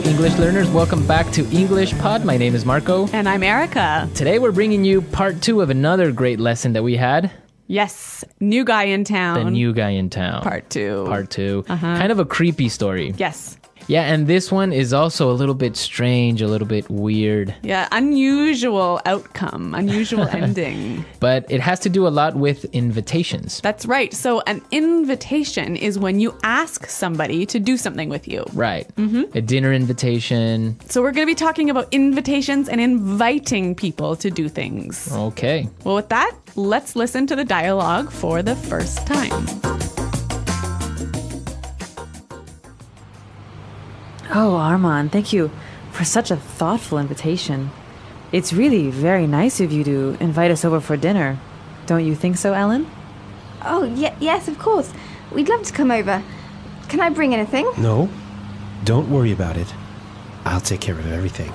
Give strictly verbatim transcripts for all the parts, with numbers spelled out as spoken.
English learners. Welcome back to English Pod. My name is Marco. And I'm Erica. Today we're bringing you part two of another great lesson that we had. Yes, new guy in town. The new guy in town. Part two. Part two. Uh-huh. Kind of a creepy story. Yes. Yeah, and this one is also a little bit strange, a little bit weird. Yeah, unusual outcome, unusual ending. But it has to do a lot with invitations. That's right. So an invitation is when you ask somebody to do something with you. Right. Mm-hmm. A dinner invitation. So we're going to be talking about invitations and inviting people to do things. Okay. Well, with that, let's listen to the dialogue for the first time. Oh, Armand, thank you for such a thoughtful invitation. It's really very nice of you to invite us over for dinner. Don't you think so, Ellen? Oh, y- yes, of course. We'd love to come over. Can I bring anything? No, don't worry about it. I'll take care of everything.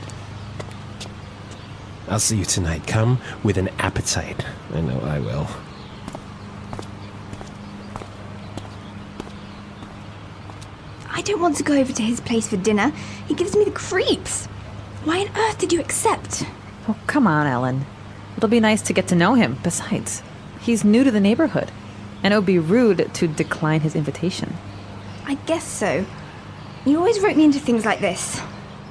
I'll see you tonight. Come with an appetite. I know I will. I don't want to go over to his place for dinner. He gives me the creeps. Why on earth did you accept? Oh, come on, Ellen. It'll be nice to get to know him. Besides, he's new to the neighborhood, and it would be rude to decline his invitation. I guess so. You always rope me into things like this.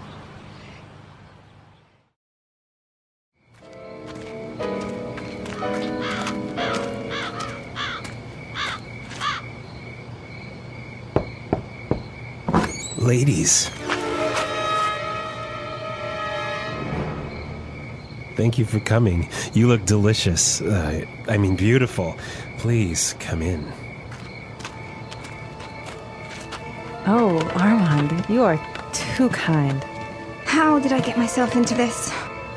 Ladies. Thank you for coming. You look delicious. Uh, I mean, beautiful. Please, come in. Oh, Armand, you are too kind. How did I get myself into this?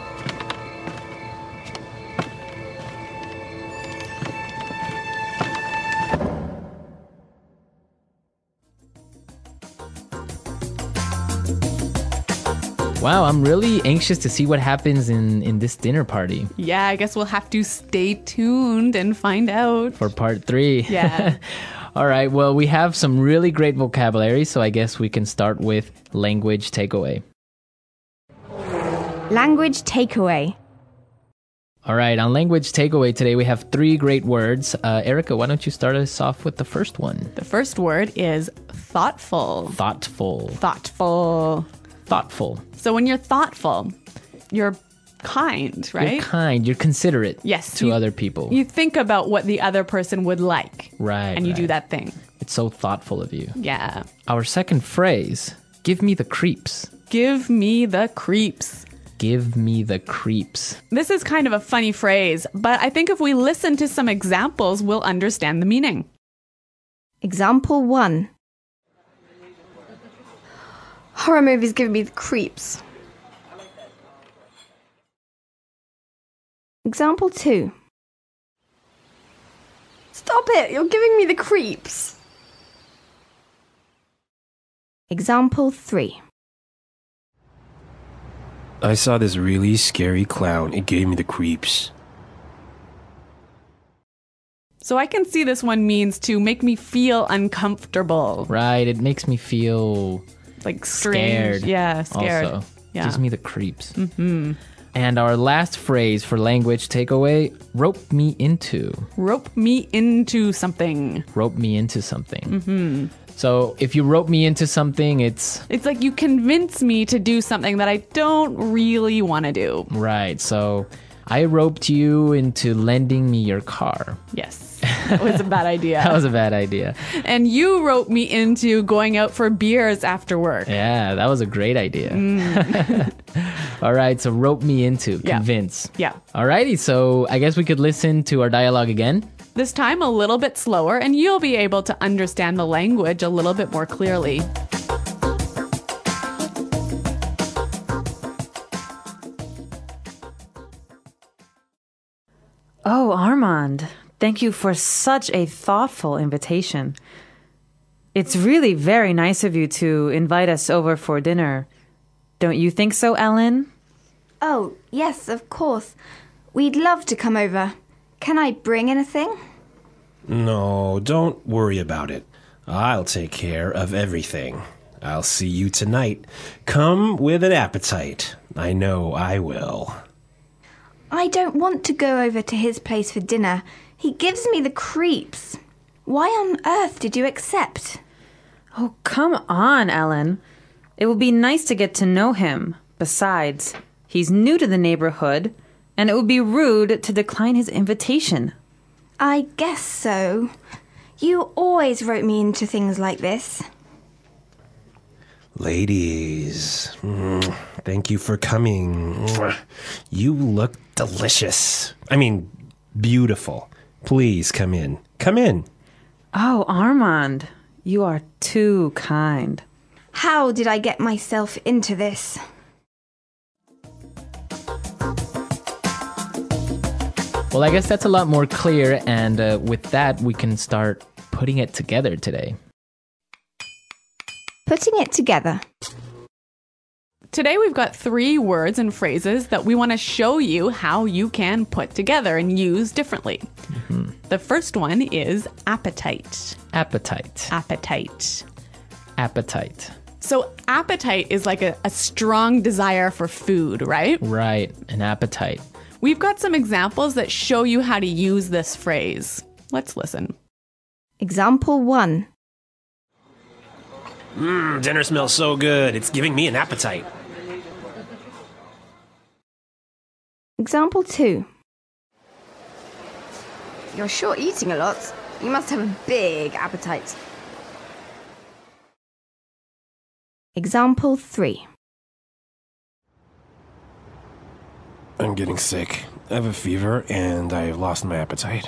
Wow, I'm really anxious to see what happens in, in this dinner party. Yeah, I guess we'll have to stay tuned and find out. For part three. Yeah. All right, well, we have some really great vocabulary, so I guess we can start with language takeaway. Language takeaway. All right, on language takeaway today, we have three great words. Uh, Erica, why don't you start us off with the first one? The first word is thoughtful. Thoughtful. Thoughtful. Thoughtful. So when you're thoughtful, you're kind, right? You're kind. You're considerate Yes, to you- other people. You think about what the other person would like. Right, And you do right. that thing. It's so thoughtful of you. Yeah. Our second phrase, give me the creeps. Give me the creeps. Give me the creeps. This is kind of a funny phrase, but I think if we listen to some examples, we'll understand the meaning. Example one. Horror movies give me the creeps. Example two. Stop it! You're giving me the creeps. Example three. I saw this really scary clown. It gave me the creeps. So I can see this one means to make me feel uncomfortable. Right, it makes me feel Like strange. scared. Yeah, scared. Also, Yeah. gives me the creeps. Mm-hmm. And our last phrase for language takeaway, rope me into. Rope me into something. Rope me into something. Mm-hmm. So if you rope me into something, it's... It's like you convince me to do something that I don't really want to do. Right, so I roped you into lending me your car. Yes. That was a bad idea. That was a bad idea. And you roped me into going out for beers after work. Yeah, that was a great idea. All right, so rope me into, Yeah. convince. Yeah. Alrighty, so I guess we could listen to our dialogue again. This time a little bit slower, and you'll be able to understand the language a little bit more clearly. Oh, Armand, thank you for such a thoughtful invitation. It's really very nice of you to invite us over for dinner. Don't you think so, Ellen? Oh, yes, of course. We'd love to come over. Can I bring anything? No, don't worry about it. I'll take care of everything. I'll see you tonight. Come with an appetite. I know I will. I don't want to go over to his place for dinner. He gives me the creeps. Why on earth did you accept? Oh, come on, Ellen. It will be nice to get to know him. Besides, he's new to the neighborhood, and it would be rude to decline his invitation. I guess so. You always wrote me into things like this. Ladies, mm, thank you for coming. Mwah. You look delicious. I mean, beautiful. Please come in. Come in. Oh, Armand, you are too kind. How did I get myself into this? Well, I guess that's a lot more clear, and uh, with that, we can start putting it together today. Putting it together. Today we've got three words and phrases that we want to show you how you can put together and use differently. Mm-hmm. The first one is appetite. Appetite. Appetite. Appetite. So appetite is like a, a strong desire for food, right? Right, an appetite. We've got some examples that show you how to use this phrase. Let's listen. Example one. Mmm, dinner smells so good. It's giving me an appetite. Example two. You're sure eating a lot. You must have a big appetite. Example three. I'm getting sick. I have a fever and I've lost my appetite.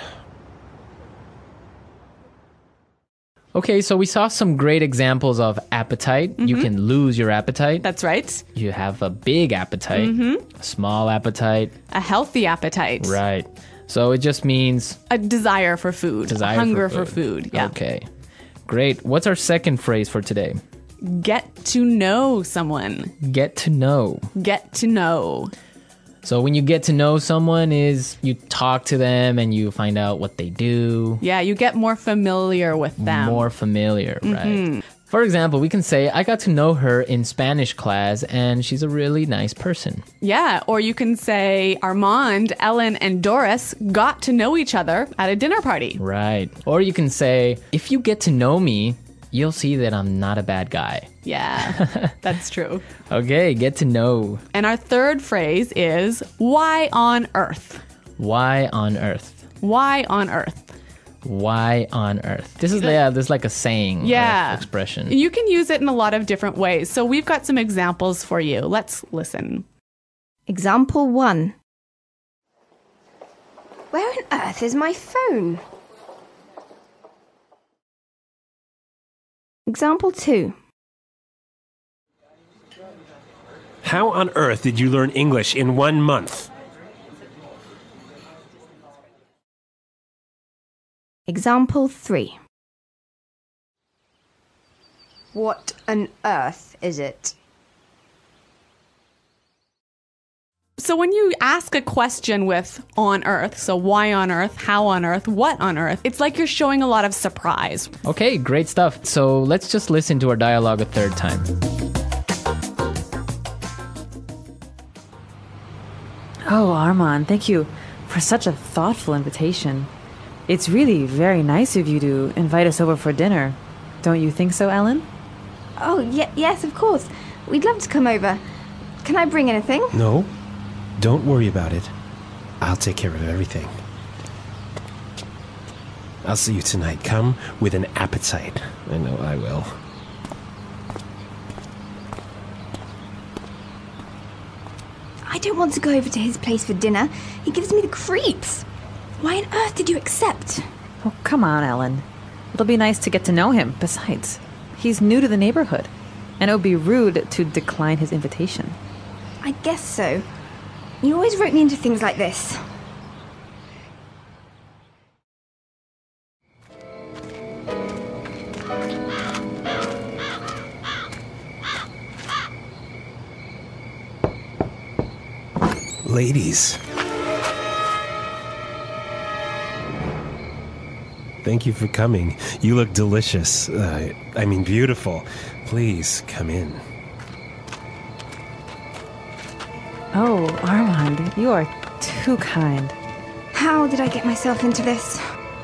Okay, so we saw some great examples of appetite. Mm-hmm. You can lose your appetite. That's right. You have a big appetite, mm-hmm. a small appetite. A healthy appetite. Right. So it just means... a desire for food. Desire a hunger for food. for food. Yeah. Okay. Great. What's our second phrase for today? Get to know someone. Get to know. Get to know. So when you get to know someone is you talk to them and you find out what they do. Yeah, you get more familiar with them. More familiar, mm-hmm. right. For example, we can say, I got to know her in Spanish class and she's a really nice person. Yeah, or you can say, Armand, Ellen, and Doris got to know each other at a dinner party. Right. Or you can say, if you get to know me, you'll see that I'm not a bad guy. Yeah, that's true. Okay, get to know. And our third phrase is, why on earth? Why on earth? Why on earth? Why on earth? This is yeah, this is like a saying, yeah, expression. You can use it in a lot of different ways. So we've got some examples for you. Let's listen. Example one. Where on earth is my phone? Example two. How on earth did you learn English in one month? Example three. What on earth is it? So when you ask a question with on earth, so why on earth, how on earth, what on earth, it's like you're showing a lot of surprise. Okay, great stuff. So let's just listen to our dialogue a third time. Oh, Armand, thank you for such a thoughtful invitation. It's really very nice of you to invite us over for dinner. Don't you think so, Ellen? Oh, ye- yes, of course. We'd love to come over. Can I bring anything? No. Don't worry about it. I'll take care of everything. I'll see you tonight. Come with an appetite. I know I will. I don't want to go over to his place for dinner. He gives me the creeps. Why on earth did you accept? Oh, come on, Ellen. It'll be nice to get to know him. Besides, he's new to the neighborhood, and it would be rude to decline his invitation. I guess so. You always wrote me into things like this. Ladies. Thank you for coming. You look delicious. Uh, I mean, beautiful. Please come in. Oh, Armand, you are too kind. How did I get myself into this?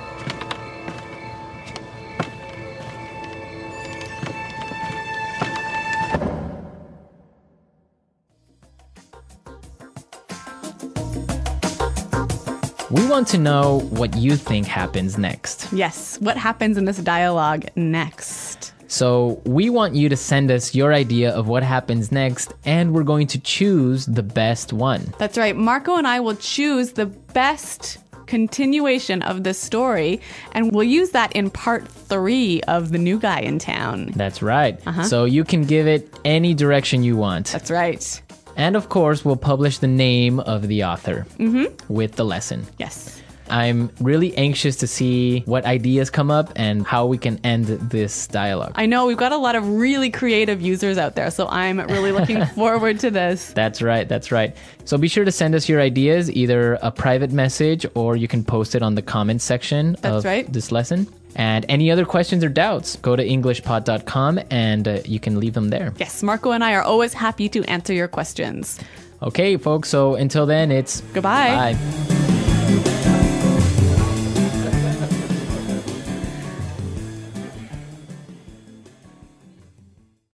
We want to know what you think happens next. Yes, what happens in this dialogue next? So we want you to send us your idea of what happens next, and we're going to choose the best one. That's right. Marco and I will choose the best continuation of the story, and we'll use that in part three of The New Guy in Town. That's right. So you can give it any direction you want. That's right. And of course, we'll publish the name of the author with the lesson. Yes. I'm really anxious to see what ideas come up and how we can end this dialogue. I know we've got a lot of really creative users out there, so I'm really looking forward to this. That's right, that's right. So be sure to send us your ideas, either a private message or you can post it on the comments section That's of right. this lesson. And any other questions or doubts, go to english pod dot com and uh, you can leave them there. Yes, Marco and I are always happy to answer your questions. Okay, folks, so until then, it's Goodbye. Bye.